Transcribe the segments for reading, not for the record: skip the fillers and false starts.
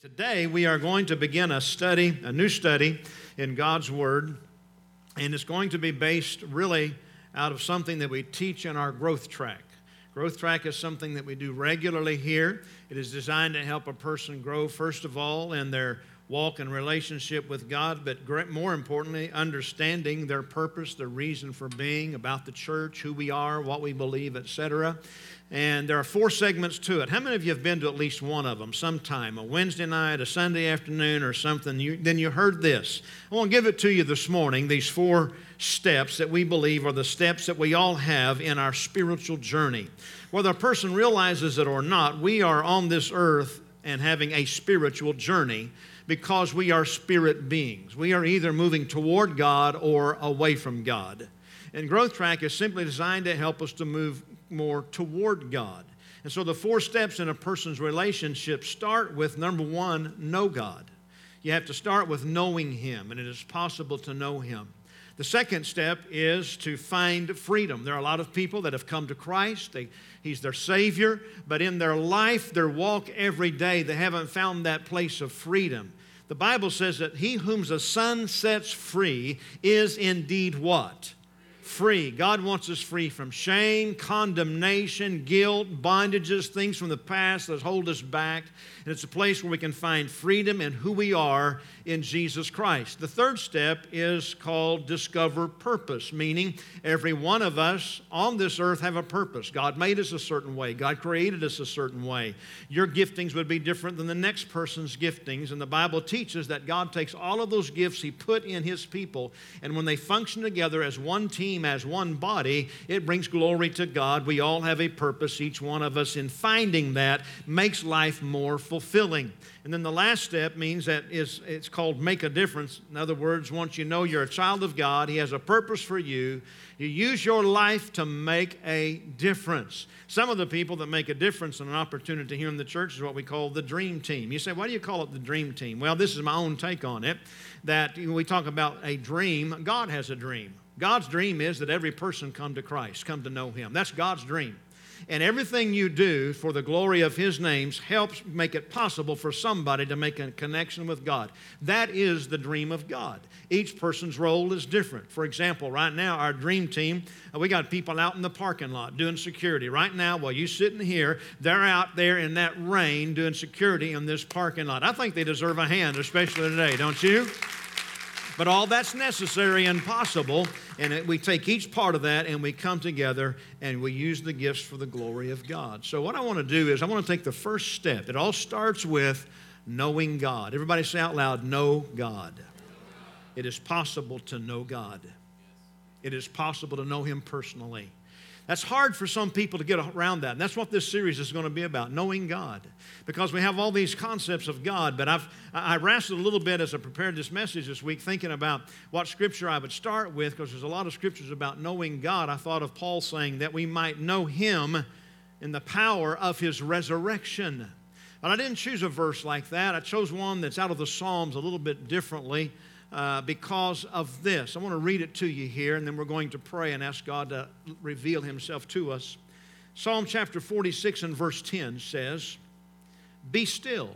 Today we are going to begin a new study in God's Word, and it's going to be based really out of something that we teach in our growth track. Growth track is something that we do regularly here. It is designed to help a person grow, first of all, in their walk and relationship with God, but more importantly, understanding their purpose, their reason for being, about the church, who we are, what we believe, etc. And there are 4 segments to it. How many of you have been to at least one of them sometime, a Wednesday night, a Sunday afternoon, or something? Then you heard this. I want to give it to you this morning, these 4 steps that we believe are the steps that we all have in our spiritual journey. Whether a person realizes it or not, we are on this earth and having a spiritual journey because we are spirit beings. We are either moving toward God or away from God. And Growth Track is simply designed to help us to move more toward God. And so the 4 steps in a person's relationship start with, number 1, know God. You have to start with knowing Him, and it is possible to know Him. The second step is to find freedom. There are a lot of people that have come to Christ. He's their Savior, but in their life, their walk every day, they haven't found that place of freedom. The Bible says that he whom the Son sets free is indeed what? Free. God wants us free from shame, condemnation, guilt, bondages, things from the past that hold us back. And it's a place where we can find freedom in who we are in Jesus Christ. The third step is called discover purpose, meaning every one of us on this earth have a purpose. God made us a certain way. God created us a certain way. Your giftings would be different than the next person's giftings, and the Bible teaches that God takes all of those gifts He put in His people, and when they function together as one team, as one body, it brings glory to God. We all have a purpose. Each one of us, in finding that, makes life more fulfilling. And then the last step means that it's called make a difference. In other words, once you know you're a child of God, He has a purpose for you, you use your life to make a difference. Some of the people that make a difference and an opportunity here in the church is what we call the dream team. You say, why do you call it the dream team? Well, this is my own take on it, that when we talk about a dream, God has a dream. God's dream is that every person come to Christ, come to know Him. That's God's dream. And everything you do for the glory of His names helps make it possible for somebody to make a connection with God. That is the dream of God. Each person's role is different. For example, right now, our dream team, we got people out in the parking lot doing security. Right now, while you're sitting here, they're out there in that rain doing security in this parking lot. I think they deserve a hand, especially today, don't you? But all that's necessary and possible, and we take each part of that and we come together and we use the gifts for the glory of God. So what I want to do is I want to take the first step. It all starts with knowing God. Everybody say out loud, know God. It is possible to know God. It is possible to know Him personally. That's hard for some people to get around that. And that's what this series is going to be about, knowing God. Because we have all these concepts of God, but I wrestled a little bit as I prepared this message this week, thinking about what scripture I would start with, because there's a lot of scriptures about knowing God. I thought of Paul saying that we might know Him in the power of His resurrection. But I didn't choose a verse like that. I chose one that's out of the Psalms a little bit differently. Because of this. I want to read it to you here, and then we're going to pray and ask God to reveal Himself to us. Psalm chapter 46 and verse 10 says, be still.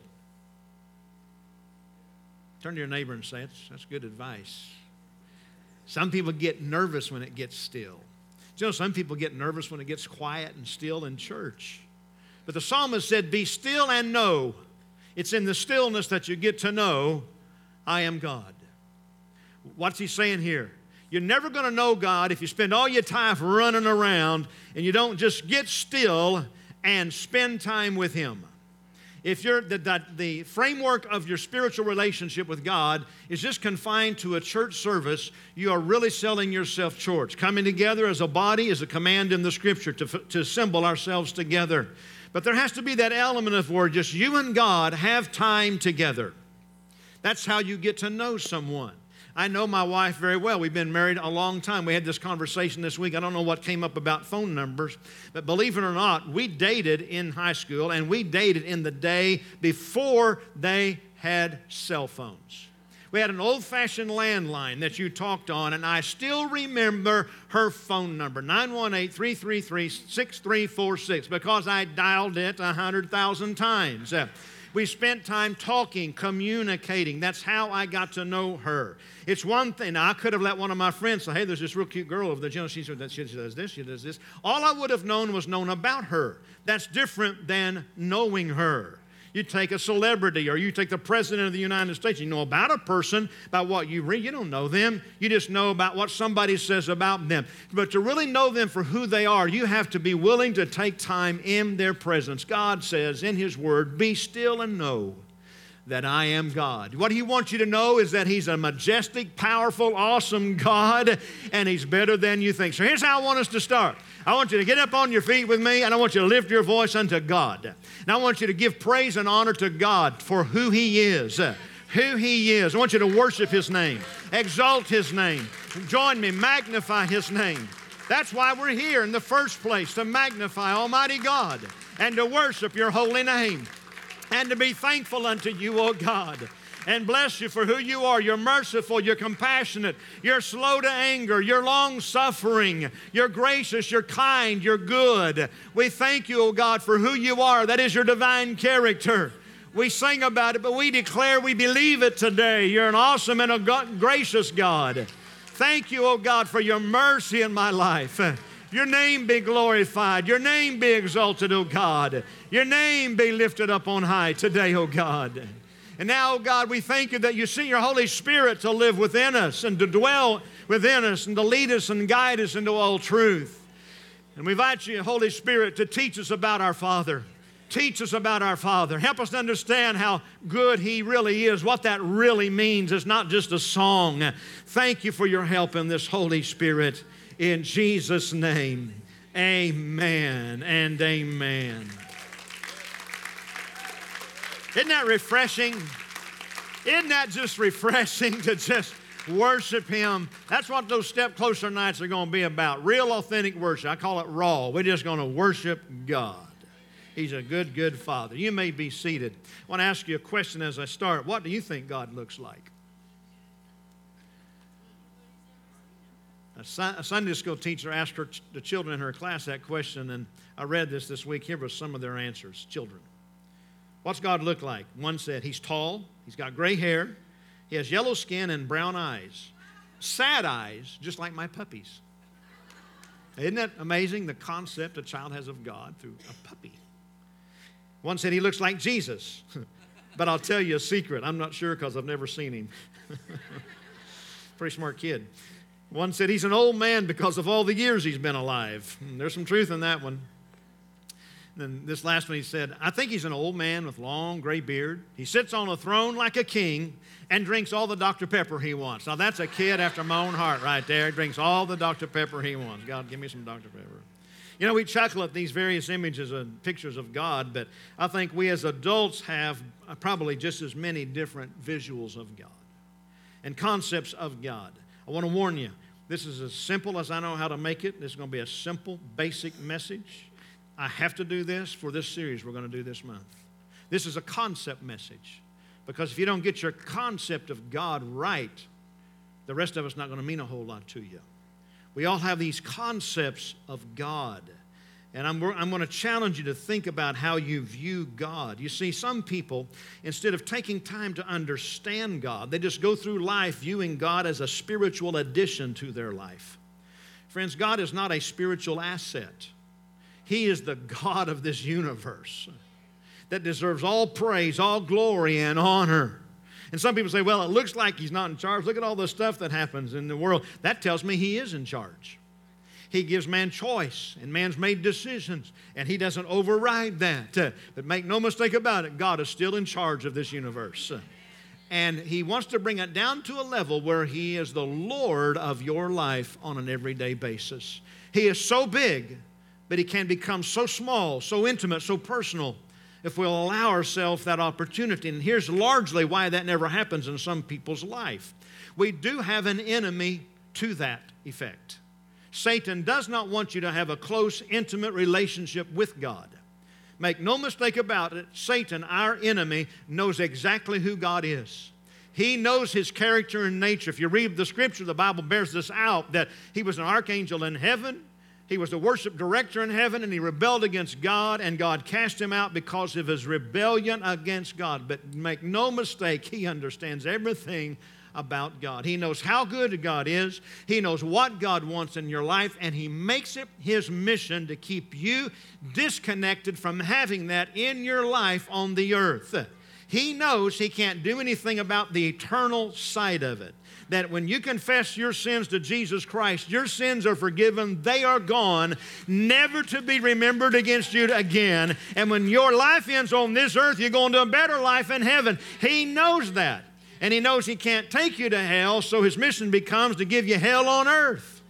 Turn to your neighbor and say, that's good advice. Some people get nervous when it gets still. You know, some people get nervous when it gets quiet and still in church. But the psalmist said, be still and know. It's in the stillness that you get to know I am God. What's he saying here? You're never going to know God if you spend all your time running around and you don't just get still and spend time with Him. If the framework of your spiritual relationship with God is just confined to a church service, you are really selling yourself short. Coming together as a body is a command in the Scripture to assemble ourselves together. But there has to be that element of where just you and God have time together. That's how you get to know someone. I know my wife very well. We've been married a long time. We had this conversation this week. I don't know what came up about phone numbers, but believe it or not, we dated in high school, and we dated in the day before they had cell phones. We had an old-fashioned landline that you talked on, and I still remember her phone number, 918-333-6346, because I dialed it 100,000 times. We spent time talking, communicating. That's how I got to know her. It's one thing. Now, I could have let one of my friends say, hey, there's this real cute girl over there. You know, she does this, she does this. All I would have known was known about her. That's different than knowing her. You take a celebrity or you take the President of the United States. You know about a person, about what you read. You don't know them. You just know about what somebody says about them. But to really know them for who they are, you have to be willing to take time in their presence. God says in His Word, be still and know that I am God. What He wants you to know is that He's a majestic, powerful, awesome God, and He's better than you think. So here's how I want us to start. I want you to get up on your feet with me, and I want you to lift your voice unto God. And I want you to give praise and honor to God for who He is. Who He is. I want you to worship His name, exalt His name. Join me, magnify His name. That's why we're here in the first place, to magnify Almighty God and to worship Your holy name and to be thankful unto You, O God, and bless You for who You are. You're merciful, You're compassionate, You're slow to anger, You're long-suffering, You're gracious, You're kind, You're good. We thank You, O God, for who You are. That is Your divine character. We sing about it, but we declare we believe it today. You're an awesome and a gracious God. Thank You, O God, for Your mercy in my life. Your name be glorified. Your name be exalted, O God. Your name be lifted up on high today, O God. And now, O God, we thank You that You send Your Holy Spirit to live within us and to dwell within us and to lead us and guide us into all truth. And we invite You, Holy Spirit, to teach us about our Father. Teach us about our Father. Help us to understand how good He really is, what that really means. It's not just a song. Thank You for Your help in this, Holy Spirit. In Jesus' name, amen and amen. Isn't that refreshing? Isn't that just refreshing to just worship Him? That's what those Step Closer nights are going to be about. Real, authentic worship. I call it raw. We're just going to worship God. He's a good, good Father. You may be seated. I want to ask you a question as I start. What do you think God looks like? A Sunday school teacher asked the children in her class that question, and I read this week. Here were some of their answers. Children, what's God look like? One said, He's tall, He's got gray hair, He has yellow skin and brown eyes. Sad eyes, just like my puppies. Isn't that amazing, the concept a child has of God through a puppy? One said, He looks like Jesus. But I'll tell you a secret. I'm not sure because I've never seen Him. Pretty smart kid. One said he's an old man because of all the years he's been alive. There's some truth in that one. Then this last one, he said, I think he's an old man with long gray beard. He sits on a throne like a king and drinks all the Dr. Pepper he wants. Now that's a kid after my own heart right there. He drinks all the Dr. Pepper he wants. God, give me some Dr. Pepper. You know, we chuckle at these various images and pictures of God, but I think we as adults have probably just as many different visuals of God and concepts of God. I want to warn you, this is as simple as I know how to make it. This is going to be a simple, basic message. I have to do this for this series we're going to do this month. This is a concept message, because if you don't get your concept of God right, the rest of it's not going to mean a whole lot to you. We all have these concepts of God, and I'm going to challenge you to think about how you view God. You see, some people, instead of taking time to understand God, they just go through life viewing God as a spiritual addition to their life. Friends, God is not a spiritual asset. He is the God of this universe that deserves all praise, all glory, and honor. And some people say, well, it looks like He's not in charge. Look at all the stuff that happens in the world. That tells me He is in charge. He gives man choice, and man's made decisions, and He doesn't override that. But make no mistake about it, God is still in charge of this universe. And He wants to bring it down to a level where He is the Lord of your life on an everyday basis. He is so big, but He can become so small, so intimate, so personal, if we'll allow ourselves that opportunity. And here's largely why that never happens in some people's life. We do have an enemy to that effect. Satan does not want you to have a close, intimate relationship with God. Make no mistake about it, Satan, our enemy, knows exactly who God is. He knows His character and nature. If you read the Scripture, the Bible bears this out, that He was an archangel in heaven, He was the worship director in heaven, and he rebelled against God, and God cast him out because of his rebellion against God. But make no mistake, he understands everything about God. He knows how good God is. He knows what God wants in your life, and he makes it his mission to keep you disconnected from having that in your life on the earth. He knows he can't do anything about the eternal side of it. That when you confess your sins to Jesus Christ, your sins are forgiven, they are gone, never to be remembered against you again. And when your life ends on this earth, you're going to a better life in heaven. He knows that. And he knows he can't take you to hell, so his mission becomes to give you hell on earth,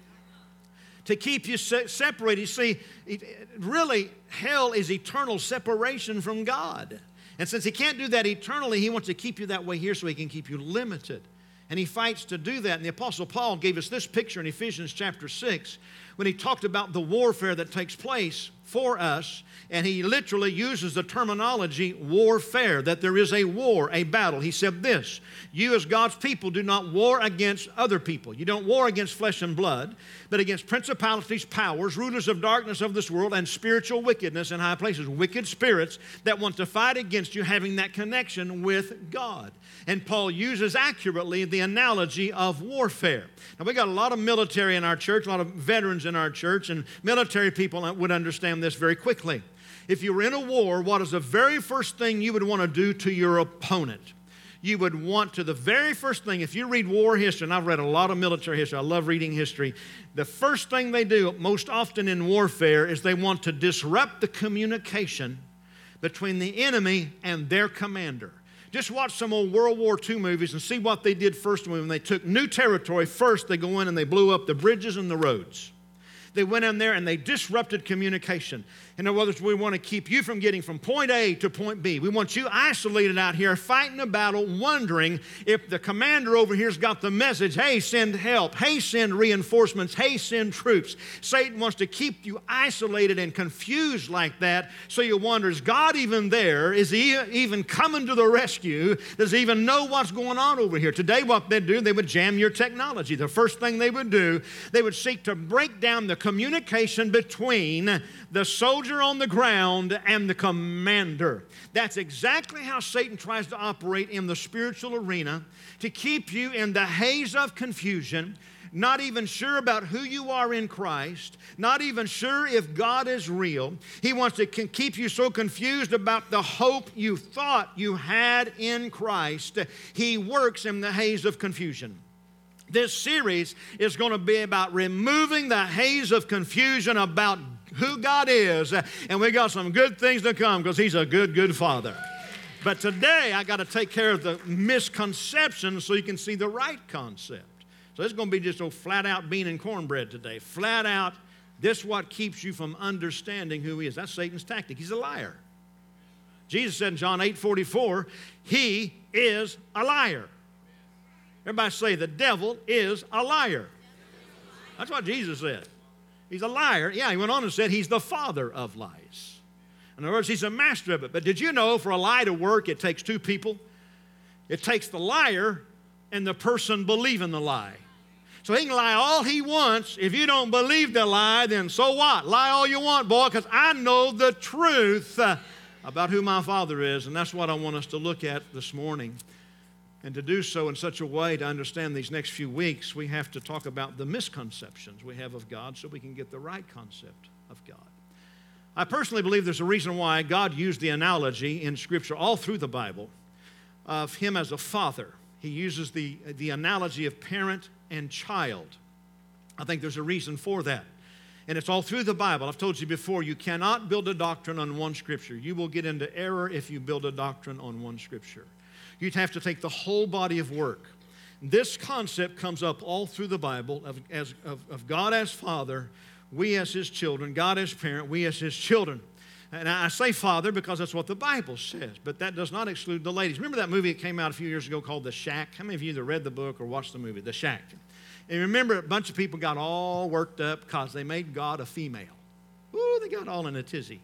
to keep you separated. You see, really, hell is eternal separation from God. And since he can't do that eternally, he wants to keep you that way here so he can keep you limited. And he fights to do that. And the Apostle Paul gave us this picture in Ephesians chapter 6 when he talked about the warfare that takes place for us. And he literally uses the terminology warfare, that there is a war, a battle. He said this: you as God's people do not war against other people. You don't war against flesh and blood, but against principalities, powers, rulers of darkness of this world, and spiritual wickedness in high places. Wicked spirits that want to fight against you having that connection with God. And Paul uses accurately the analogy of warfare. Now, we got a lot of military in our church, a lot of veterans in our church, and military people would understand this very quickly. If you were in a war, what is the very first thing you would want to do to your opponent? You would want to, the very first thing, if you read war history, and I've read a lot of military history, I love reading history, the first thing they do most often in warfare is they want to disrupt the communication between the enemy and their commander. Just watch some old World War II movies and see what they did first when they took new territory. First, they go in and they blew up the bridges and the roads. They went in there and they disrupted communication. In other words, we want to keep you from getting from point A to point B. We want you isolated out here fighting a battle, wondering if the commander over here's got the message, hey, send help, hey, send reinforcements, hey, send troops. Satan wants to keep you isolated and confused like that, so you wonder, is God even there? Is he even coming to the rescue? Does he even know what's going on over here? Today what they'd do, they would jam your technology. The first thing they would do, they would seek to break down the communication between the soldier on the ground and the commander. That's exactly how Satan tries to operate in the spiritual arena, to keep you in the haze of confusion, not even sure about who you are in Christ, not even sure if God is real. He wants to keep you so confused about the hope you thought you had in Christ. He works in the haze of confusion. This series is going to be about removing the haze of confusion about who God is. And we got some good things to come because He's a good, good Father. But today, I got to take care of the misconceptions so you can see the right concept. So it's going to be just a flat out bean and cornbread today. Flat out, this is what keeps you from understanding who He is. That's Satan's tactic. He's a liar. Jesus said in John 8:44, He is a liar. Everybody say, the devil is a liar. That's what Jesus said. He's a liar. Yeah, he went on and said he's the father of lies. In other words, he's a master of it. But did you know for a lie to work, it takes two people? It takes the liar and the person believing the lie. So he can lie all he wants. If you don't believe the lie, then so what? Lie all you want, boy, because I know the truth about who my Father is. And that's what I want us to look at this morning. And to do so in such a way to understand these next few weeks, we have to talk about the misconceptions we have of God so we can get the right concept of God. I personally believe there's a reason why God used the analogy in Scripture all through the Bible of Him as a father. He uses the analogy of parent and child. I think there's a reason for that. And it's all through the Bible. I've told you before, you cannot build a doctrine on one Scripture. You will get into error if you build a doctrine on one Scripture. You'd have to take the whole body of work. This concept comes up all through the Bible of God as Father, we as His children, God as parent, we as His children. And I say father because that's what the Bible says, but that does not exclude the ladies. Remember that movie that came out a few years ago called The Shack? How many of you either read the book or watched the movie, The Shack? And remember, a bunch of people got all worked up because they made God a female. Ooh, they got all in a tizzy.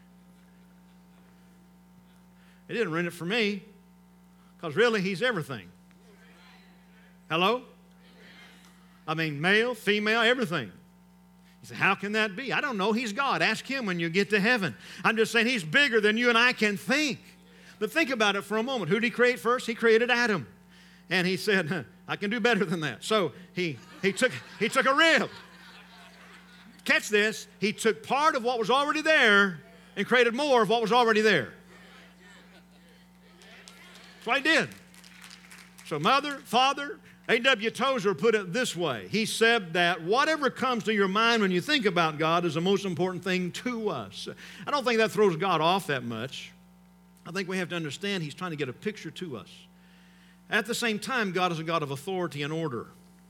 It didn't ruin it for me. Because really, He's everything. Hello? I mean, male, female, everything. You say, how can that be? I don't know. He's God. Ask Him when you get to heaven. I'm just saying He's bigger than you and I can think. But think about it for a moment. Who did He create first? He created Adam. And He said, I can do better than that. So he took a rib. Catch this. He took part of what was already there and created more of what was already there. That's what He did. So mother, father, A.W. Tozer put it this way. He said that whatever comes to your mind when you think about God is the most important thing to us. I don't think that throws God off that much. I think we have to understand He's trying to get a picture to us. At the same time, God is a God of authority and order.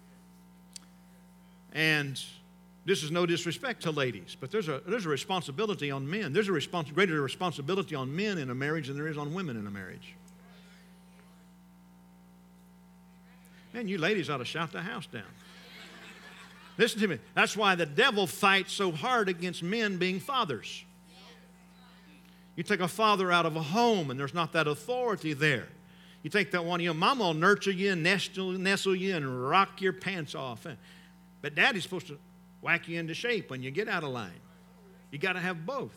And this is no disrespect to ladies, but there's a responsibility on men. There's a greater responsibility on men in a marriage than there is on women in a marriage. Man, you ladies ought to shout the house down. Listen to me. That's why the devil fights so hard against men being fathers. You take a father out of a home and there's not that authority there. You take that one, mama will nurture you and nestle you and rock your pants off. But daddy's supposed to whack you into shape when you get out of line. You got to have both.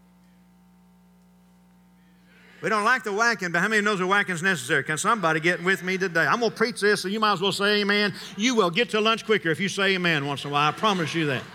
We don't like the whacking, but how many knows the whacking is necessary? Can somebody get with me today? I'm going to preach this, so you might as well say amen. You will get to lunch quicker if you say amen once in a while. I promise you that.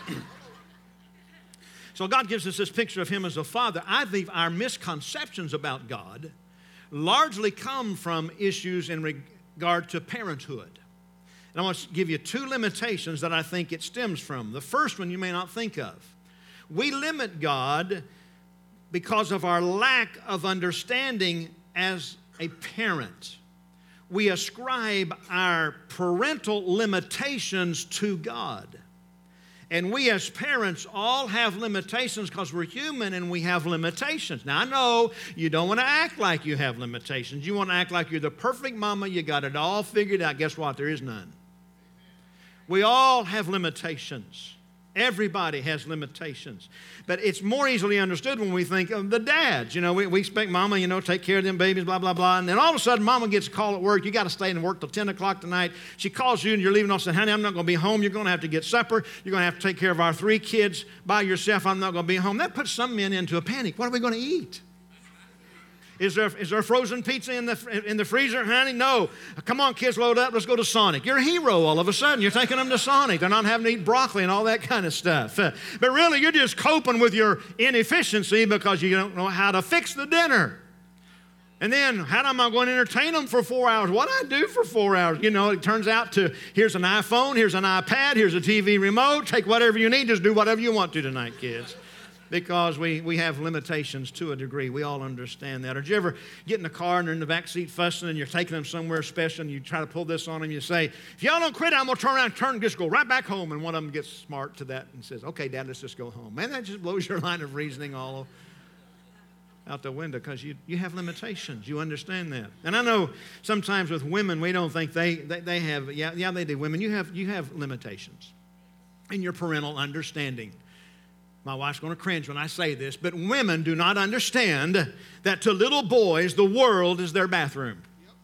So God gives us this picture of Him as a father. I believe our misconceptions about God largely come from issues in regard to parenthood. And I want to give you two limitations that I think it stems from. The first one you may not think of. We limit God because of our lack of understanding as a parent. We ascribe our parental limitations to God. And we as parents all have limitations because we're human and we have limitations. Now, I know you don't want to act like you have limitations. You want to act like you're the perfect mama. You got it all figured out. Guess what? There is none. We all have limitations. Everybody has limitations. But it's more easily understood when we think of the dads. We expect mama, take care of them babies, blah, blah, blah. And then all of a sudden, mama gets a call at work. You got to stay and work till 10 o'clock tonight. She calls you and you're leaving off saying, honey, I'm not going to be home. You're going to have to get supper. You're going to have to take care of our 3 kids by yourself. I'm not going to be home. That puts some men into a panic. What are we going to eat? Is there frozen pizza in the freezer, honey? No. Come on, kids, load up. Let's go to Sonic. You're a hero all of a sudden. You're taking them to Sonic. They're not having to eat broccoli and all that kind of stuff. But really, you're just coping with your inefficiency because you don't know how to fix the dinner. And then, how am I going to entertain them for 4 hours? What do I do for 4 hours? It turns out here's an iPhone, here's an iPad, here's a TV remote. Take whatever you need. Just do whatever you want to tonight, kids. Because we have limitations to a degree. We all understand that. Or did you ever get in the car and they're in the back seat fussing and you're taking them somewhere special and you try to pull this on them, you say, if y'all don't quit, I'm going to turn around and just go right back home. And one of them gets smart to that and says, okay, Dad, let's just go home. Man, that just blows your line of reasoning all out the window because you have limitations. You understand that. And I know sometimes with women, we don't think they have, they do. Women, you have limitations in your parental understanding. My wife's going to cringe when I say this, but women do not understand that to little boys, the world is their bathroom.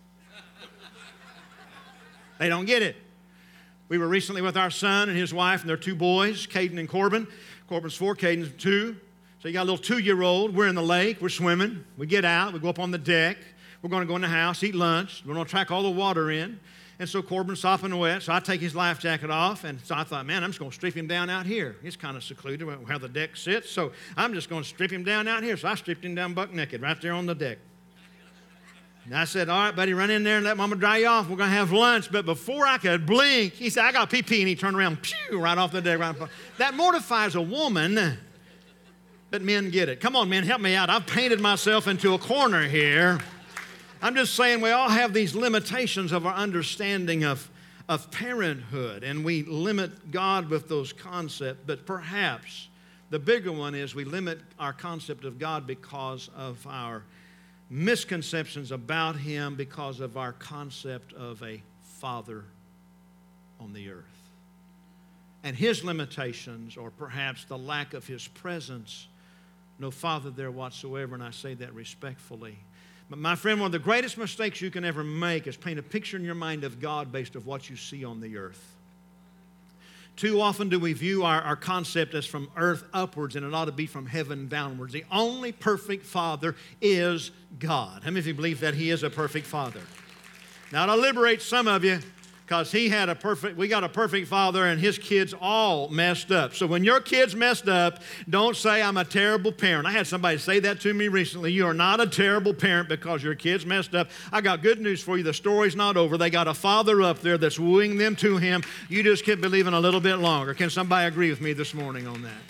They don't get it. We were recently with our son and his wife and their 2 boys, Caden and Corbin. Corbin's 4, Caden's 2. So you got a little 2-year-old. We're in the lake. We're swimming. We get out. We go up on the deck. We're going to go in the house, eat lunch. We're going to track all the water in. And so Corbin's sopping wet, so I take his life jacket off, and so I thought, man, I'm just going to strip him down out here. It's kind of secluded where the deck sits, so I'm just going to strip him down out here. So I stripped him down buck naked right there on the deck. And I said, all right, buddy, run in there and let Mama dry you off. We're going to have lunch. But before I could blink, he said, I got pee-pee, and he turned around, pew, right off the deck. That mortifies a woman, but men get it. Come on, men, help me out. I've painted myself into a corner here. I'm just saying we all have these limitations of our understanding of parenthood, and we limit God with those concepts. But perhaps the bigger one is we limit our concept of God because of our misconceptions about Him, because of our concept of a Father on the earth. And His limitations, or perhaps the lack of His presence, no Father there whatsoever, and I say that respectfully. But my friend, one of the greatest mistakes you can ever make is paint a picture in your mind of God based on what you see on the earth. Too often do we view our concept as from earth upwards, and it ought to be from heaven downwards. The only perfect Father is God. How many of you believe that He is a perfect Father? Now, to liberate some of you, because we got a perfect father and his kids all messed up. So when your kids messed up, don't say, I'm a terrible parent. I had somebody say that to me recently. You are not a terrible parent because your kids messed up. I got good news for you. The story's not over. They got a father up there that's wooing them to Him. You just keep believing a little bit longer. Can somebody agree with me this morning on that?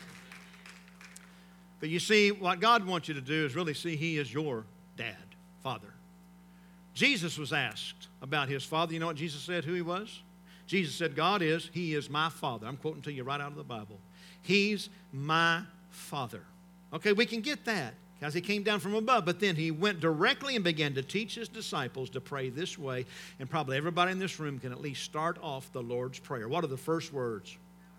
But you see, what God wants you to do is really see He is your dad, Father. Jesus was asked about His Father. You know what Jesus said who He was? Jesus said, He is my Father. I'm quoting to you right out of the Bible. He's my Father. Okay, we can get that because He came down from above. But then He went directly and began to teach His disciples to pray this way. And probably everybody in this room can at least start off the Lord's Prayer. What are the first words?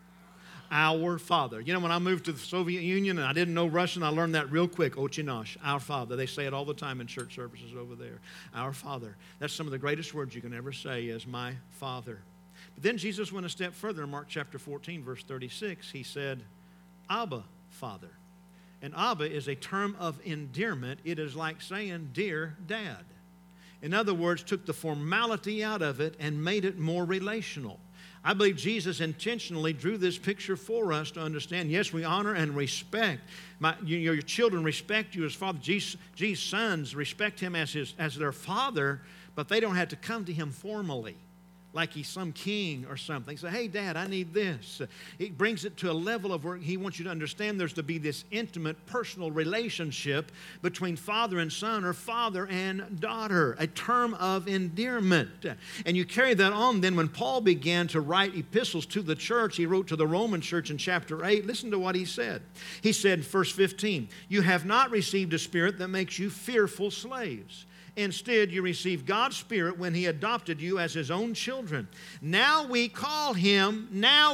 Our Father. You know, when I moved to the Soviet Union and I didn't know Russian, I learned that real quick. Otche nash, our Father. They say it all the time in church services over there. Our Father. That's some of the greatest words you can ever say is my Father. But then Jesus went a step further in Mark chapter 14, verse 36. He said, Abba, Father. And Abba is a term of endearment. It is like saying, dear Dad. In other words, took the formality out of it and made it more relational. I believe Jesus intentionally drew this picture for us to understand, yes, we honor and respect. Your children respect you as Father. Jesus' sons respect Him as their Father, but they don't have to come to Him formally, like He's some king or something. Say, hey, Dad, I need this. It brings it to a level of where He wants you to understand there's to be this intimate, personal relationship between father and son or father and daughter, a term of endearment. And you carry that on then when Paul began to write epistles to the church. He wrote to the Roman church in chapter 8. Listen to what he said. He said, verse 15, you have not received a spirit that makes you fearful slaves. Instead, you received God's Spirit when He adopted you as His own children. Now we call Him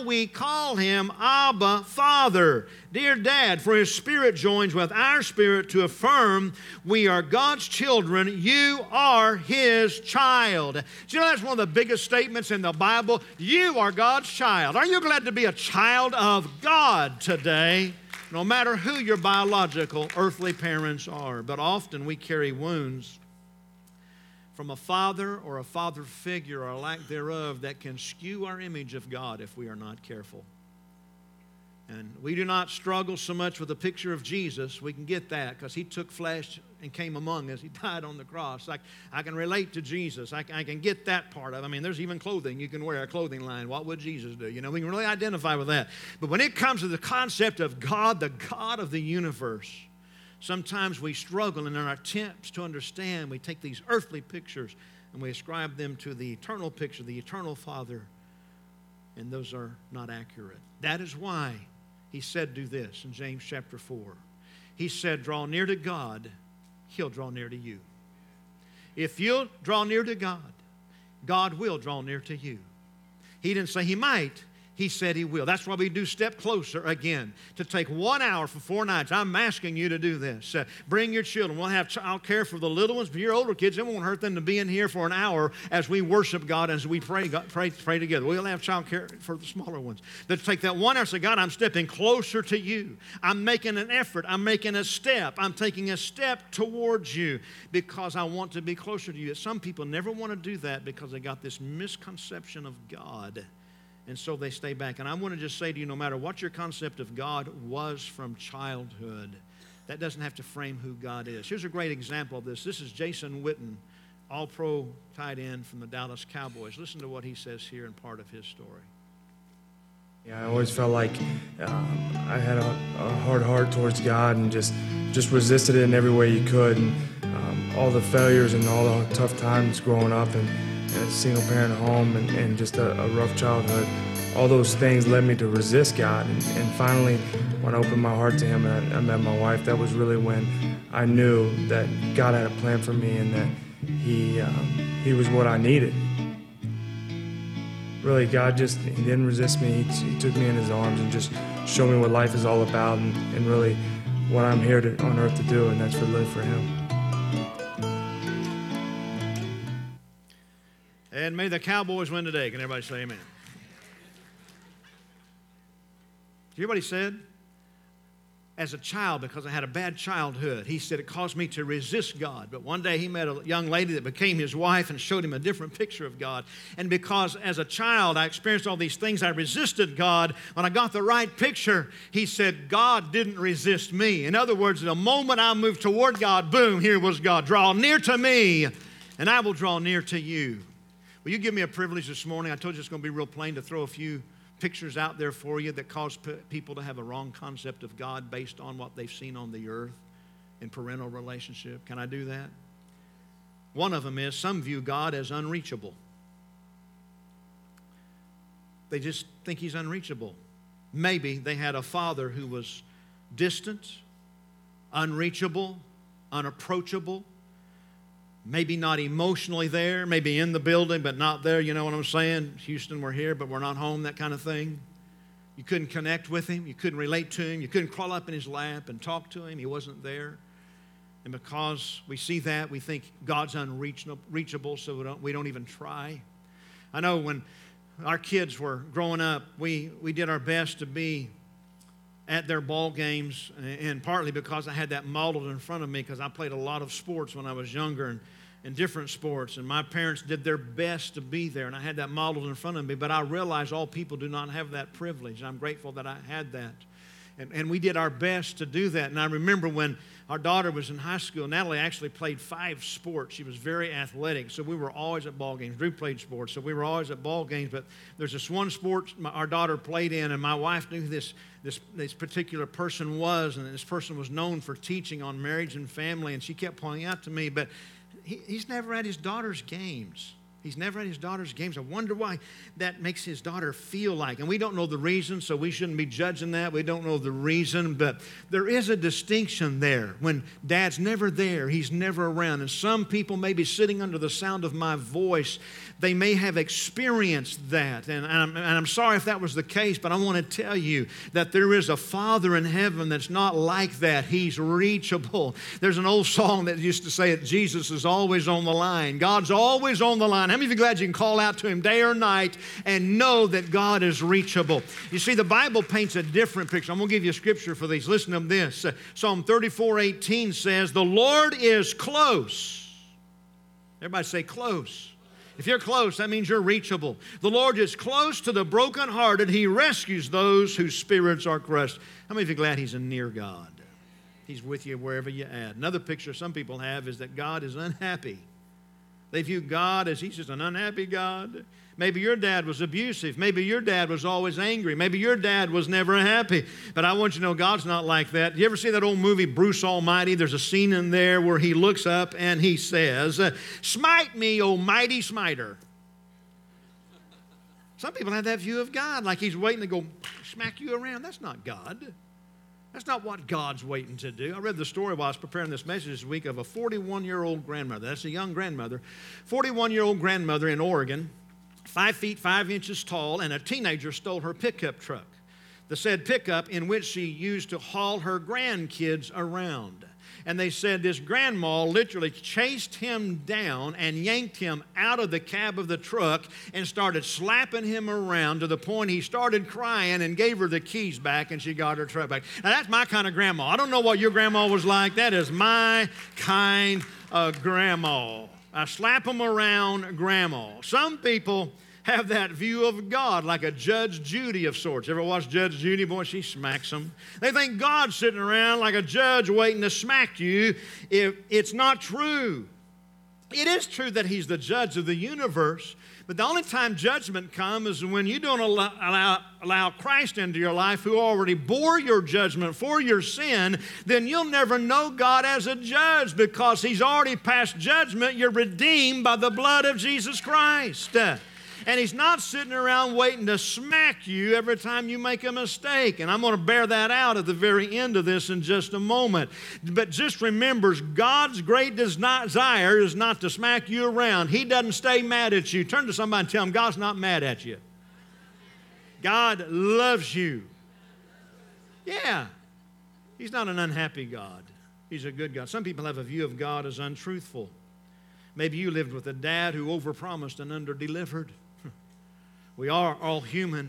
Abba, Father. Dear Dad, for His Spirit joins with our spirit to affirm we are God's children. You are His child. Do you know that's one of the biggest statements in the Bible? You are God's child. Are you glad to be a child of God today? No matter who your biological earthly parents are. But often we carry wounds from a father or a father figure or a lack thereof that can skew our image of God if we are not careful. And we do not struggle so much with a picture of Jesus. We can get that because He took flesh and came among us. He died on the cross. I can relate to Jesus. I can get that part of it. I mean, there's even clothing. You can wear a clothing line. What would Jesus do? You know, we can really identify with that. But when it comes to the concept of God, the God of the universe, sometimes we struggle, and in our attempts to understand, we take these earthly pictures and we ascribe them to the eternal picture, the eternal Father, and those are not accurate. That is why He said, do this in James chapter 4. He said, draw near to God, He'll draw near to you. If you'll draw near to God, God will draw near to you. He didn't say He might. He said He will. That's why we do Step Closer again. To take 1 hour for 4 nights. I'm asking you to do this. Bring your children. We'll have child care for the little ones. For your older kids, it won't hurt them to be in here for an hour as we worship God, as we pray together. We'll have child care for the smaller ones. But take that 1 hour and say, God, I'm stepping closer to you. I'm making an effort. I'm making a step. I'm taking a step towards you because I want to be closer to you. Some people never want to do that because they got this misconception of God. And so they stay back. And I want to just say to you, no matter what your concept of God was from childhood, that doesn't have to frame who God is. Here's a great example of this. This is Jason Witten, all-pro tight end from the Dallas Cowboys. Listen to what he says here in part of his story. Yeah, I always felt like I had a hard heart towards God and just resisted it in every way you could. And all the failures and all the tough times growing up and a single-parent home and just a rough childhood, all those things led me to resist God. And finally, when I opened my heart to Him and I met my wife, that was really when I knew that God had a plan for me and that He was what I needed. Really, God He didn't resist me. He took me in His arms and just showed me what life is all about and really what I'm here on earth to do, and that's to live for Him. And may the Cowboys win today. Can everybody say amen? you hear what he said? As a child, because I had a bad childhood, he said it caused me to resist God. But one day he met a young lady that became his wife and showed him a different picture of God. And because as a child I experienced all these things, I resisted God. When I got the right picture, he said, God didn't resist me. In other words, the moment I moved toward God, boom, here was God. Draw near to me, and I will draw near to you. Will you give me a privilege this morning? I told you it's going to be real plain to throw a few pictures out there for you that cause people to have a wrong concept of God based on what they've seen on the earth in parental relationship. Can I do that? One of them is some view God as unreachable. They just think he's unreachable. Maybe they had a father who was distant, unreachable, unapproachable, maybe not emotionally there, maybe in the building but not there, you know what I'm saying? Houston, we're here but we're not home, that kind of thing. You couldn't connect with him, you couldn't relate to him, you couldn't crawl up in his lap and talk to him, he wasn't there. And because we see that, we think God's unreachable, so we don't even try. I know when our kids were growing up, we did our best to be at their ball games, and partly because I had that modeled in front of me because I played a lot of sports when I was younger and different sports, and my parents did their best to be there, and I had that modeled in front of me, but I realized all people do not have that privilege, and I'm grateful that I had that. And we did our best to do that. And I remember when our daughter was in high school, Natalie actually played 5 sports. She was very athletic, so we were always at ball games. Drew played sports, so we were always at ball games. But there's this one sport our daughter played in, and my wife knew who this particular person was, and this person was known for teaching on marriage and family, and she kept pointing out to me, but he's never at his daughter's games. He's never at his daughter's games. I wonder why that makes his daughter feel like. And we don't know the reason, so we shouldn't be judging that. We don't know the reason, but there is a distinction there. When Dad's never there, he's never around. And some people may be sitting under the sound of my voice. They may have experienced that. And I'm sorry if that was the case, but I want to tell you that there is a Father in heaven that's not like that. He's reachable. There's an old song that used to say that Jesus is always on the line. God's always on the line. How many of you are glad you can call out to him day or night and know that God is reachable? You see, the Bible paints a different picture. I'm going to give you a scripture for these. Listen to this. Psalm 34:18 says, "The Lord is close." Everybody say close. If you're close, that means you're reachable. The Lord is close to the brokenhearted. He rescues those whose spirits are crushed. How many of you are glad he's a near God? He's with you wherever you're at. Another picture some people have is that God is unhappy. They view God as he's just an unhappy God. Maybe your dad was abusive. Maybe your dad was always angry. Maybe your dad was never happy. But I want you to know God's not like that. You ever see that old movie, Bruce Almighty? There's a scene in there where he looks up and he says, "Smite me, O mighty smiter." Some people have that view of God, like he's waiting to go smack you around. That's not God. That's not what God's waiting to do. I read the story while I was preparing this message this week of a 41-year-old grandmother. That's a young grandmother. 41-year-old grandmother in Oregon, 5 feet 5 inches tall, and a teenager stole her pickup truck. The said pickup in which she used to haul her grandkids around. And they said this grandma literally chased him down and yanked him out of the cab of the truck and started slapping him around to the point he started crying and gave her the keys back and she got her truck back. Now that's my kind of grandma. I don't know what your grandma was like. That is my kind of grandma. I slap them around grandma. Some people have that view of God like a Judge Judy of sorts. Ever watch Judge Judy? Boy, she smacks them. They think God's sitting around like a judge waiting to smack you. If it's not true. It is true that he's the judge of the universe, but the only time judgment comes is when you don't allow Christ into your life, who already bore your judgment for your sin. Then you'll never know God as a judge because he's already passed judgment. You're redeemed by the blood of Jesus Christ. And he's not sitting around waiting to smack you every time you make a mistake. And I'm going to bear that out at the very end of this in just a moment. But just remember, God's great desire is not to smack you around. He doesn't stay mad at you. Turn to somebody and tell them, God's not mad at you. God loves you. Yeah. He's not an unhappy God. He's a good God. Some people have a view of God as untruthful. Maybe you lived with a dad who overpromised and underdelivered. We are all human.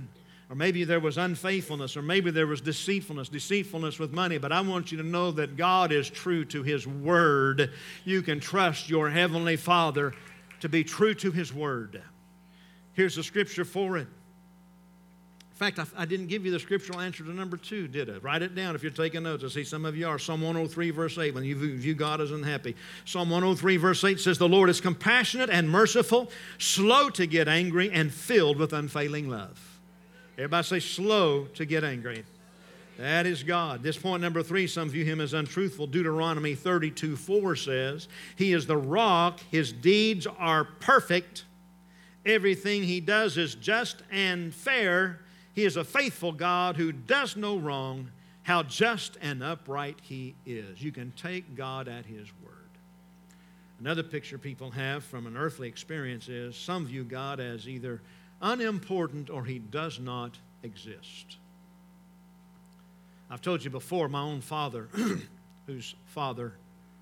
Or maybe there was unfaithfulness, or maybe there was deceitfulness with money. But I want you to know that God is true to His Word. You can trust your Heavenly Father to be true to His Word. Here's the scripture for it. In fact, I didn't give you the scriptural answer to number 2, did I? Write it down if you're taking notes. I see some of you are. Psalm 103, verse 8, when you view God as unhappy. Psalm 103, verse 8 says, "The Lord is compassionate and merciful, slow to get angry, and filled with unfailing love." Everybody say, slow to get angry. That is God. This point number 3, some view Him as untruthful. Deuteronomy 32:4 says, "He is the rock, His deeds are perfect. Everything He does is just and fair. He is a faithful God who does no wrong. How just and upright He is." You can take God at His word. Another picture people have from an earthly experience is some view God as either unimportant or He does not exist. I've told you before, my own father, his father,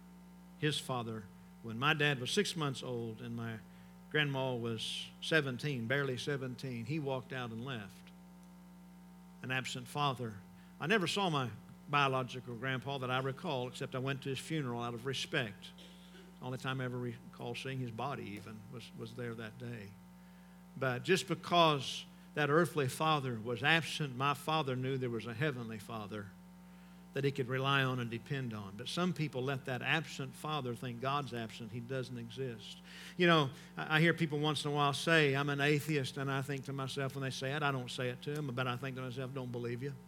when my dad was 6 months old and my grandma was 17, barely 17, he walked out and left. An absent father. I never saw my biological grandpa that I recall, except I went to his funeral out of respect. The only time I ever recall seeing his body even was there that day. But just because that earthly father was absent, my father knew there was a heavenly Father that he could rely on and depend on. But some people let that absent father think God's absent. He doesn't exist. You know, I hear people once in a while say, "I'm an atheist," and I think to myself when they say it, I don't say it to them, but I think to myself, don't believe you.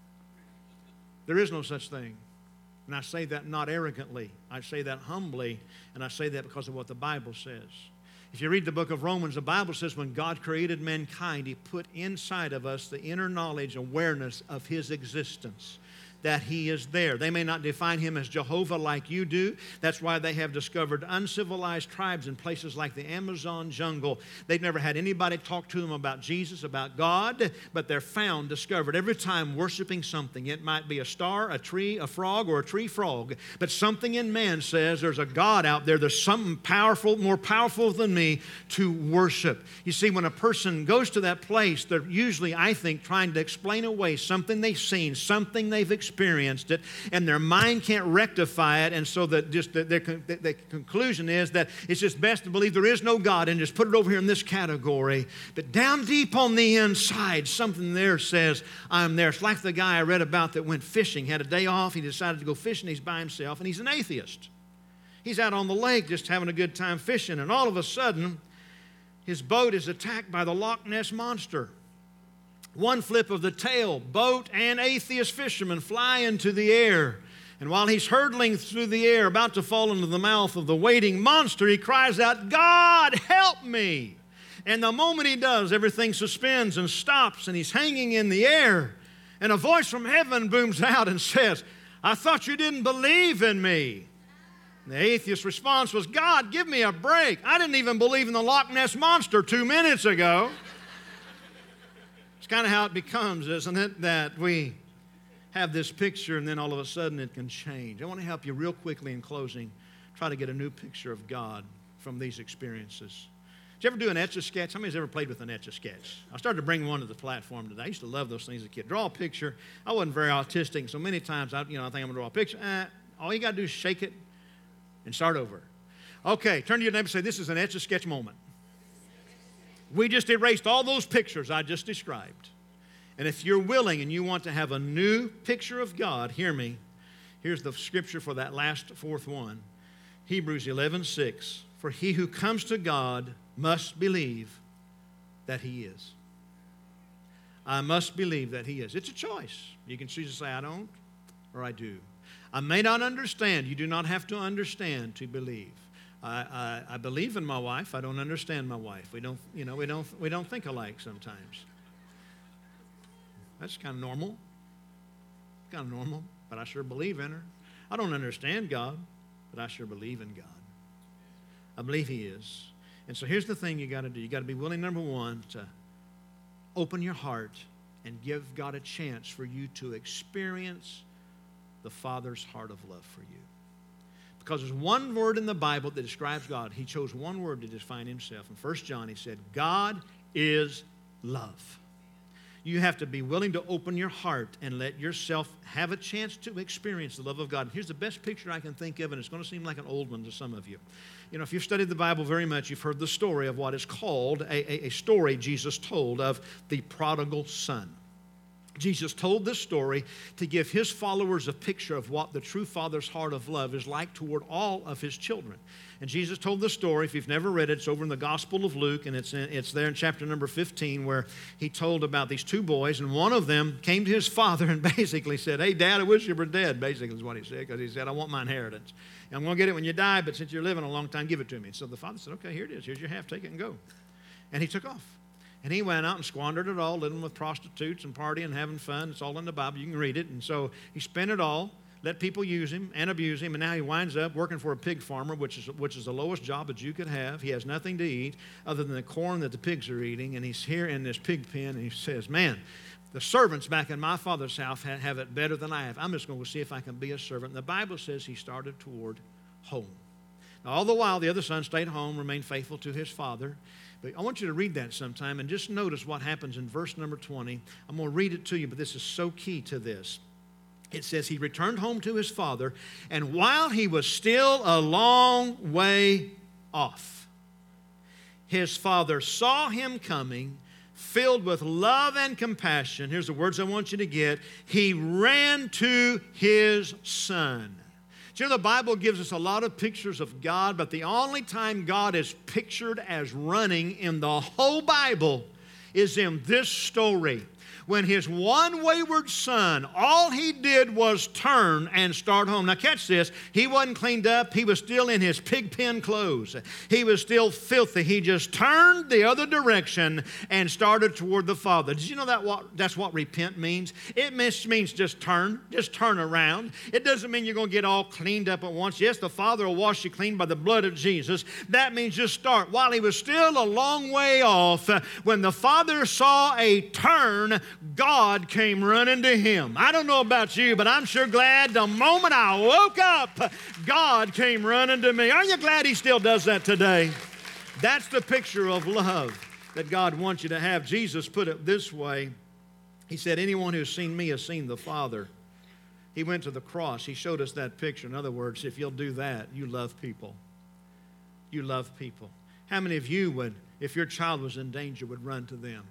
There is no such thing. And I say that not arrogantly. I say that humbly, and I say that because of what the Bible says. If you read the book of Romans, the Bible says when God created mankind, He put inside of us the inner knowledge, awareness of His existence, that He is there. They may not define Him as Jehovah like you do. That's why they have discovered uncivilized tribes in places like the Amazon jungle. They've never had anybody talk to them about Jesus, about God, but they're discovered every time worshiping something. It might be a star, a tree, a frog, or a tree frog, but something in man says there's a God out there. There's something powerful, more powerful than me to worship. You see, when a person goes to that place, they're usually, I think, trying to explain away something they've seen, something they've experienced it, and their mind can't rectify it, and so that just the conclusion is that it's just best to believe there is no God and just put it over here in this category. But down deep on the inside, something there says, I'm there. It's like the guy I read about that went fishing, had a day off, he decided to go fishing, he's by himself, and he's an atheist. He's out on the lake just having a good time fishing, and all of a sudden, his boat is attacked by the Loch Ness Monster. One flip of the tail, boat and atheist fisherman fly into the air. And while he's hurtling through the air, about to fall into the mouth of the waiting monster, he cries out, "God, help me!" And the moment he does, everything suspends and stops, and he's hanging in the air. And a voice from heaven booms out and says, "I thought you didn't believe in me." And the atheist's response was, "God, give me a break. I didn't even believe in the Loch Ness Monster 2 minutes ago." Kind of how it becomes, isn't it, that we have this picture and then all of a sudden it can change. I want to help you real quickly in closing, try to get a new picture of God from these experiences. Did you ever do an Etch-a-Sketch? How many's ever played with an Etch-a-Sketch? I started to bring one to the platform today. I used to love those things as a kid. Draw a picture. I wasn't very artistic, so many times I think I'm going to draw a picture. All you got to do is shake it and start over. Okay, turn to your neighbor and say, "This is an Etch-a-Sketch moment." We just erased all those pictures I just described. And if you're willing and you want to have a new picture of God, hear me. Here's the scripture for that last fourth one. Hebrews 11:6. For he who comes to God must believe that He is. I must believe that He is. It's a choice. You can choose to say, "I don't," or "I do." I may not understand. You do not have to understand to believe. I believe in my wife. I don't understand my wife. We don't think alike sometimes. That's kind of normal. But I sure believe in her. I don't understand God, but I sure believe in God. I believe He is. And so here's the thing you got to do. You got to be willing, number one, to open your heart and give God a chance for you to experience the Father's heart of love for you. Because there's one word in the Bible that describes God. He chose one word to define Himself. In 1 John, He said, God is love. You have to be willing to open your heart and let yourself have a chance to experience the love of God. And here's the best picture I can think of, and it's going to seem like an old one to some of you. You know, if you've studied the Bible very much, you've heard the story of what is called a story Jesus told of the prodigal son. Jesus told this story to give his followers a picture of what the true Father's heart of love is like toward all of his children. And Jesus told the story. If you've never read it, it's over in the Gospel of Luke, and it's there in chapter number 15, where he told about these two boys, and one of them came to his father and basically said, "Hey, Dad, I wish you were dead," basically is what he said, because he said, "I want my inheritance. And I'm going to get it when you die, but since you're living a long time, give it to me." So the father said, "Okay, here it is. Here's your half. Take it and go." And he took off. And he went out and squandered it all, living with prostitutes and partying and having fun. It's all in the Bible. You can read it. And so he spent it all, let people use him and abuse him, and now he winds up working for a pig farmer, which is the lowest job that you could have. He has nothing to eat other than the corn that the pigs are eating, and he's here in this pig pen, and he says, "Man, the servants back in my father's house have it better than I have. I'm just going to see if I can be a servant." And the Bible says he started toward home. Now, all the while, the other son stayed home, remained faithful to his father. But I want you to read that sometime and just notice what happens in verse number 20. I'm going to read it to you, but this is so key to this. It says, "He returned home to his father, and while he was still a long way off, his father saw him coming, filled with love and compassion." Here's the words I want you to get. He ran to his son. You know, the Bible gives us a lot of pictures of God, but the only time God is pictured as running in the whole Bible is in this story. When his one wayward son, all he did was turn and start home. Now catch this. He wasn't cleaned up. He was still in his pig pen clothes. He was still filthy. He just turned the other direction and started toward the Father. Did you know that's what repent means? It means just turn around. It doesn't mean you're going to get all cleaned up at once. Yes, the Father will wash you clean by the blood of Jesus. That means just start. While he was still a long way off, when the Father saw a turn, God came running to him. I don't know about you, but I'm sure glad the moment I woke up, God came running to me. Aren't you glad he still does that today? That's the picture of love that God wants you to have. Jesus put it this way. He said, "Anyone who's seen me has seen the Father." He went to the cross. He showed us that picture. In other words, if you'll do that, you love people. You love people. How many of you would, if your child was in danger, would run to them?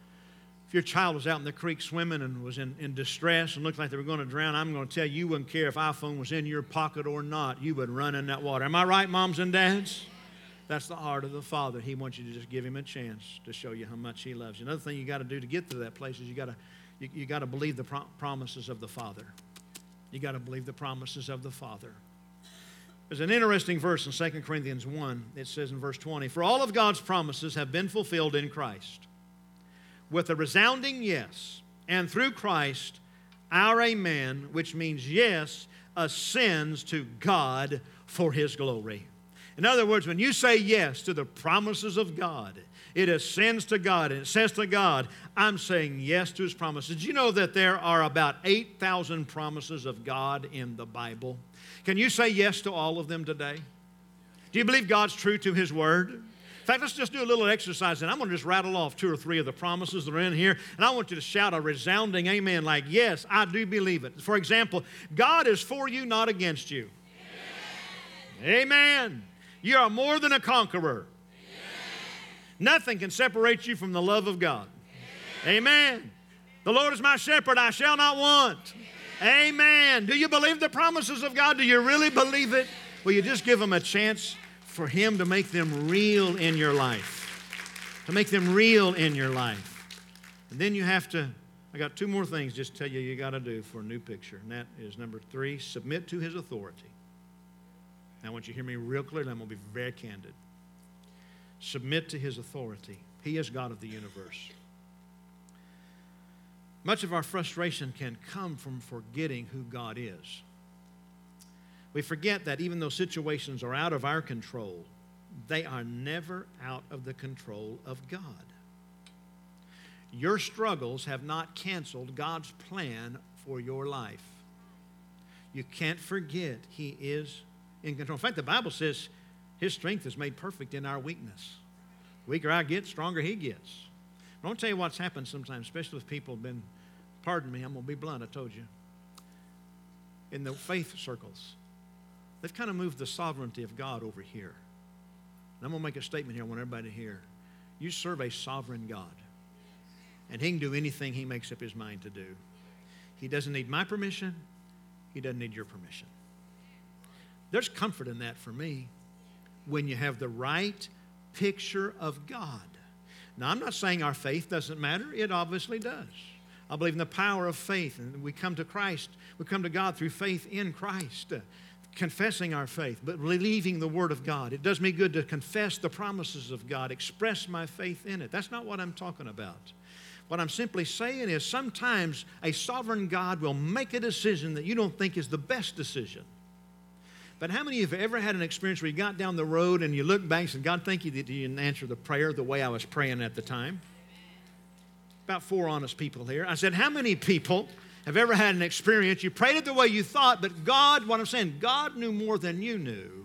If your child was out in the creek swimming and was in distress and looked like they were going to drown, I'm going to tell you, you wouldn't care if iPhone was in your pocket or not. You would run in that water. Am I right, moms and dads? That's the heart of the Father. He wants you to just give him a chance to show you how much he loves you. Another thing you got to do to get to that place is you got to believe the promises of the Father. You got to believe the promises of the Father. There's an interesting verse in 2 Corinthians 1. It says in verse 20, "For all of God's promises have been fulfilled in Christ, with a resounding yes, and through Christ, our amen," which means yes, ascends to God for his glory. In other words, when you say yes to the promises of God, it ascends to God, and it says to God, "I'm saying yes to his promises." Did you know that there are about 8,000 promises of God in the Bible? Can you say yes to all of them today? Do you believe God's true to his word? In fact, let's just do a little exercise, and I'm going to just rattle off 2 or 3 of the promises that are in here, and I want you to shout a resounding amen like, "Yes, I do believe it." For example, God is for you, not against you. Amen. Amen. You are more than a conqueror. Amen. Nothing can separate you from the love of God. Amen. Amen. The Lord is my shepherd, I shall not want. Amen. Amen. Do you believe the promises of God? Do you really believe it? Will you just give them a chance for him to make them real in your life? To make them real in your life. And then you have to, I got 2 more things just to tell you got to do for a new picture. And that is number 3, submit to his authority. Now I want you to hear me real clearly. I'm going to be very candid. Submit to his authority. He is God of the universe. Much of our frustration can come from forgetting who God is. We forget that even though situations are out of our control, they are never out of the control of God. Your struggles have not canceled God's plan for your life. You can't forget he is in control. In fact, the Bible says his strength is made perfect in our weakness. The weaker I get, stronger he gets. I want to tell you what's happened sometimes, especially with people who've been, pardon me, I'm going to be blunt, I told you, in the faith circles. They've kind of moved the sovereignty of God over here. And I'm going to make a statement here I want everybody to hear. You serve a sovereign God. And He can do anything He makes up His mind to do. He doesn't need my permission. He doesn't need your permission. There's comfort in that for me when you have the right picture of God. Now, I'm not saying our faith doesn't matter. It obviously does. I believe in the power of faith, and we come to Christ. We come to God through faith in Christ, confessing our faith, but believing the Word of God. It does me good to confess the promises of God, express my faith in it. That's not what I'm talking about. What I'm simply saying is sometimes a sovereign God will make a decision that you don't think is the best decision. But how many of you have ever had an experience where you got down the road and you look back and said, God, thank you that you didn't answer the prayer the way I was praying at the time? About 4 honest people here. I said, how many people have ever had an experience, you prayed it the way you thought, but God, what I'm saying, God knew more than you knew.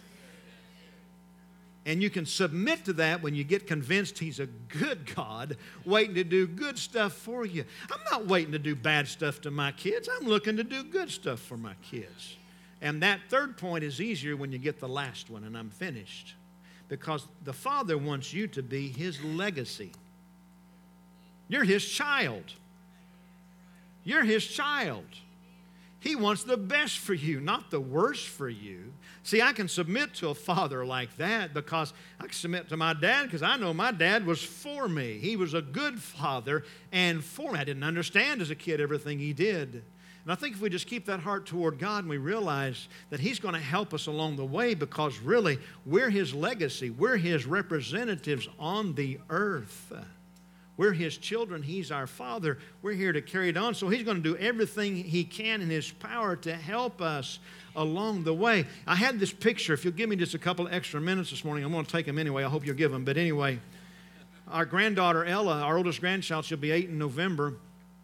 And you can submit to that when you get convinced He's a good God, waiting to do good stuff for you. I'm not waiting to do bad stuff to my kids. I'm looking to do good stuff for my kids. And that third point is easier when you get the last one, and I'm finished. Because the Father wants you to be His legacy. You're His child. You're His child. He wants the best for you, not the worst for you. See, I can submit to a father like that because I can submit to my dad because I know my dad was for me. He was a good father and for me. I didn't understand as a kid everything he did. And I think if we just keep that heart toward God and we realize that He's going to help us along the way because really we're His legacy. We're His representatives on the earth. We're His children. He's our Father. We're here to carry it on. So He's going to do everything He can in His power to help us along the way. I had this picture. If you'll give me just a couple of extra minutes this morning, I'm going to take them anyway. I hope you'll give them. But anyway, our granddaughter Ella, our oldest grandchild, she'll be 8 in November.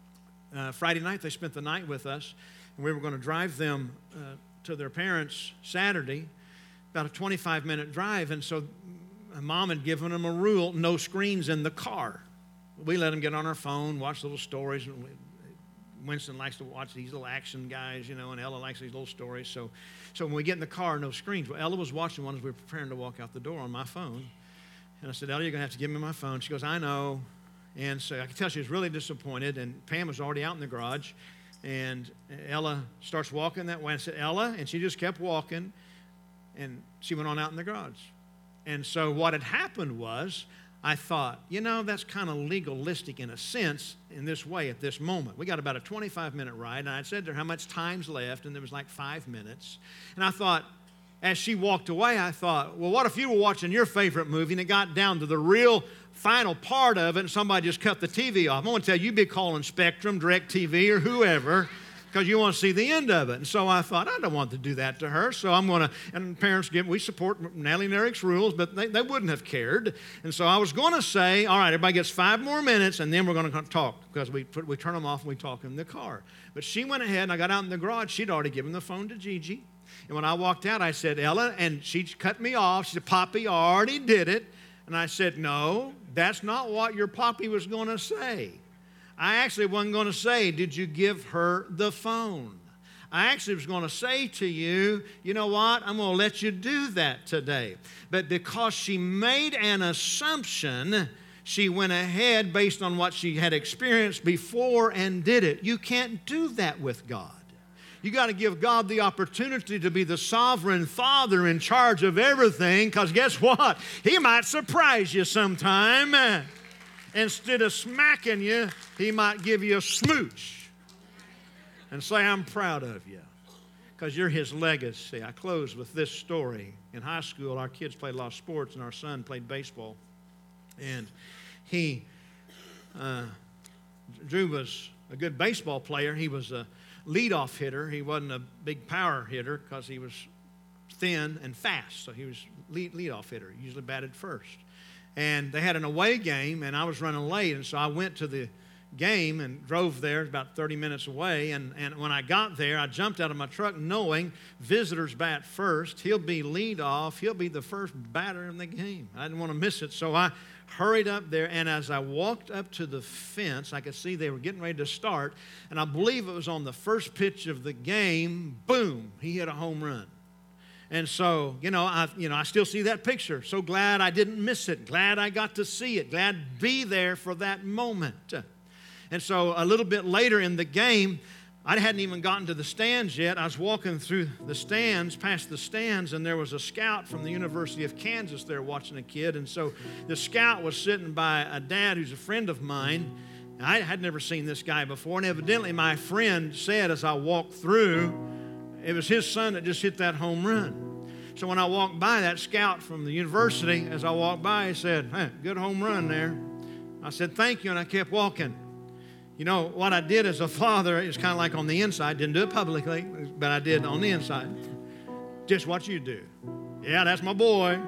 Friday night, they spent the night with us. And we were going to drive them to their parents Saturday, about a 25-minute drive. And so Mom had given them a rule, no screens in the car. We let them get on our phone, watch little stories. Winston likes to watch these little action guys, and Ella likes these little stories. So when we get in the car, no screens. Well, Ella was watching one as we were preparing to walk out the door on my phone. And I said, Ella, you're going to have to give me my phone. She goes, I know. And so I could tell she was really disappointed. And Pam was already out in the garage. And Ella starts walking that way. I said, Ella. And she just kept walking. And she went on out in the garage. And so what had happened was, I thought, that's kind of legalistic in a sense in this way at this moment. We got about a 25-minute ride, and I said to her how much time's left, and there was like 5 minutes. And I thought, as she walked away, I thought, well, what if you were watching your favorite movie and it got down to the real final part of it and somebody just cut the TV off? I'm going to tell you, you'd be calling Spectrum, DirecTV, or whoever, because you want to see the end of it. And so I thought, I don't want to do that to her. So I'm going to, and parents, we support Natalie and Eric's rules, but they wouldn't have cared. And so I was going to say, all right, everybody gets 5 more minutes, and then we're going to talk, because we turn them off and we talk in the car. But she went ahead, and I got out in the garage. She'd already given the phone to Gigi. And when I walked out, I said, Ella, and she cut me off. She said, Poppy already did it. And I said, no, that's not what your Poppy was going to say. I actually wasn't going to say, did you give her the phone? I actually was going to say to you, you know what, I'm going to let you do that today. But because she made an assumption, she went ahead based on what she had experienced before and did it. You can't do that with God. You got to give God the opportunity to be the sovereign Father in charge of everything, because guess what? He might surprise you sometime. Instead of smacking you, He might give you a smooch and say, I'm proud of you, because you're His legacy. I close with this story. In high school, our kids played a lot of sports, and our son played baseball. And Drew was a good baseball player. He was a leadoff hitter. He wasn't a big power hitter because he was thin and fast, so he was leadoff hitter. He usually batted first. And they had an away game, and I was running late, and so I went to the game and drove there about 30 minutes away. And when I got there, I jumped out of my truck knowing visitors bat first. He'll be lead off. He'll be the first batter in the game. I didn't want to miss it, so I hurried up there, and as I walked up to the fence, I could see they were getting ready to start, and I believe it was on the first pitch of the game, boom, he hit a home run. And so, I still see that picture. So glad I didn't miss it. Glad I got to see it. Glad to be there for that moment. And so a little bit later in the game, I hadn't even gotten to the stands yet. I was walking through the stands, past the stands, and there was a scout from the University of Kansas there watching a kid. And so the scout was sitting by a dad who's a friend of mine. I had never seen this guy before, and evidently my friend said as I walked through, it was his son that just hit that home run. So when I walked by, that scout from the university, as I walked by, he said, "Hey, good home run there." I said, "Thank you," and I kept walking. You know, what I did as a father is kind of like on the inside. Didn't do it publicly, but I did on the inside. Just what you do. Yeah, that's my boy.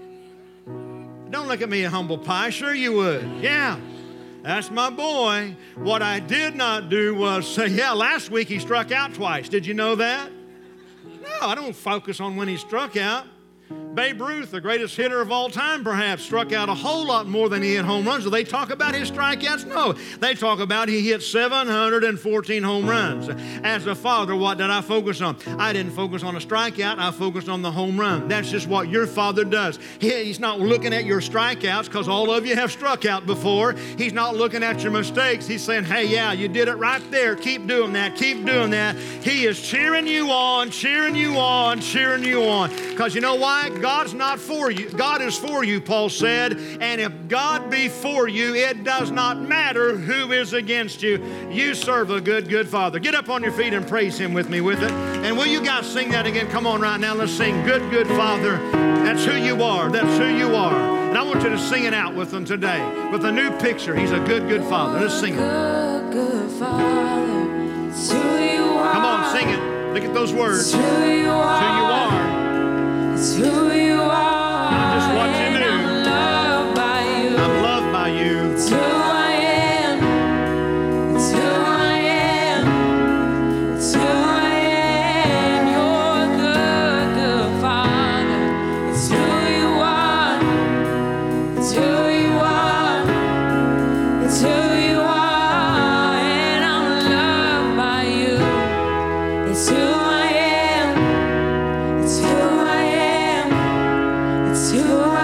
Don't look at me, humble pie. Sure you would. Yeah, that's my boy. What I did not do was say, yeah, last week he struck out twice. Did you know that? No, I don't focus on when he struck out. Babe Ruth, the greatest hitter of all time, perhaps, struck out a whole lot more than he hit home runs. Do they talk about his strikeouts? No. They talk about he hit 714 home runs. As a father, what did I focus on? I didn't focus on a strikeout. I focused on the home run. That's just what your father does. He's not looking at your strikeouts because all of you have struck out before. He's not looking at your mistakes. He's saying, hey, yeah, you did it right there. Keep doing that. Keep doing that. He is cheering you on, cheering you on, cheering you on. Because you know why? God's not for you. God is for you, Paul said. And if God be for you, it does not matter who is against you. You serve a good, good Father. Get up on your feet and praise Him with me with it. And will you guys sing that again? Come on right now. Let's sing Good, Good Father. That's who you are. That's who you are. And I want you to sing it out with them today with a new picture. He's a good, good Father. Let's sing it. Good, good Father. It's who you are. Come on, sing it. Look at those words. It's who you are. It's who you are. It's who you are. Not just what you do. I'm loved by you. I'm loved by you. It's who I am. It's who I am. It's who I am. You're a good, good Father. It's who you are. It's who you are. It's who you are. And I'm loved by you. It's who I am. It's who I am. It's who I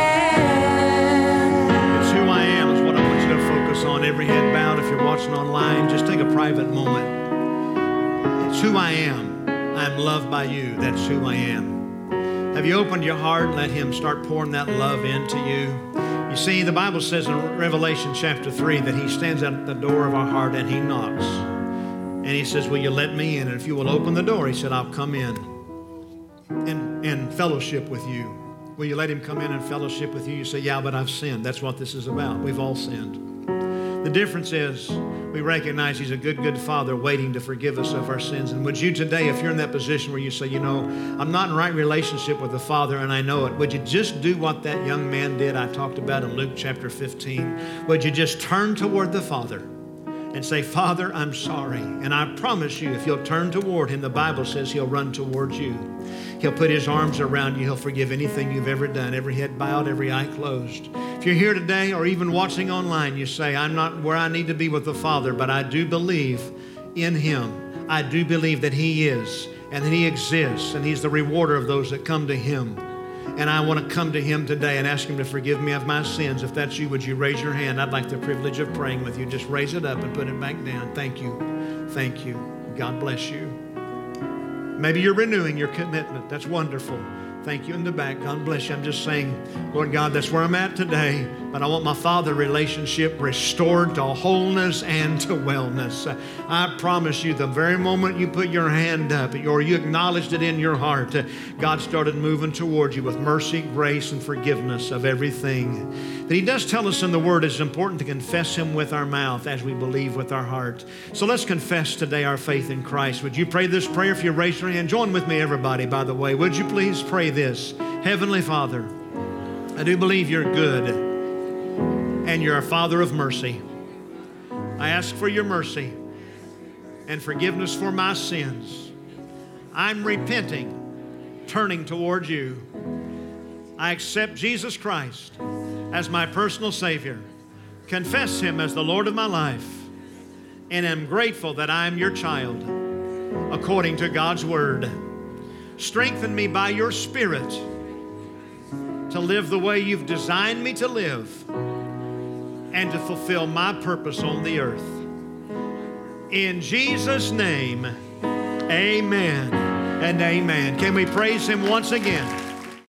am. It's who I am is what I want you to focus on. Every head bowed. If you're watching online, just take a private moment. It's who I am. I'm loved by you. That's who I am. Have you opened your heart and let Him start pouring that love into you? You see, the Bible says in Revelation chapter 3 that He stands at the door of our heart and He knocks. And He says, will you let me in? And if you will open the door, He said, I'll come in and fellowship with you. Will you let Him come in and fellowship with you? You say, yeah, but I've sinned. That's what this is about. We've all sinned. The difference is we recognize He's a good, good Father waiting to forgive us of our sins. And would you today, if you're in that position where you say, you know, I'm not in right relationship with the Father and I know it, would you just do what that young man did I talked about in Luke chapter 15? Would you just turn toward the Father and say, Father, I'm sorry. And I promise you, if you'll turn toward Him, the Bible says He'll run towards you. He'll put His arms around you. He'll forgive anything you've ever done, every head bowed, every eye closed. If you're here today or even watching online, you say, I'm not where I need to be with the Father, but I do believe in Him. I do believe that He is and that He exists and He's the rewarder of those that come to Him. And I want to come to Him today and ask Him to forgive me of my sins. If that's you, would you raise your hand? I'd like the privilege of praying with you. Just raise it up and put it back down. Thank you. Thank you. God bless you. Maybe you're renewing your commitment. That's wonderful. Thank you in the back. God bless you. I'm just saying, Lord God, that's where I'm at today. But I want my Father relationship restored to wholeness and to wellness. I promise you, the very moment you put your hand up or you acknowledged it in your heart, God started moving towards you with mercy, grace, and forgiveness of everything. But He does tell us in the Word it's important to confess Him with our mouth as we believe with our heart. So let's confess today our faith in Christ. Would you pray this prayer? If you raise your hand, join with me, everybody, by the way. Would you please pray this? Heavenly Father, I do believe You're good and You're a Father of mercy. I ask for Your mercy and forgiveness for my sins. I'm repenting, turning towards You. I accept Jesus Christ as my personal Savior, confess Him as the Lord of my life, and am grateful that I am your child according to God's Word. Strengthen me by your Spirit to live the way you've designed me to live and to fulfill my purpose on the earth. In Jesus' name, amen and amen. Can we praise Him once again?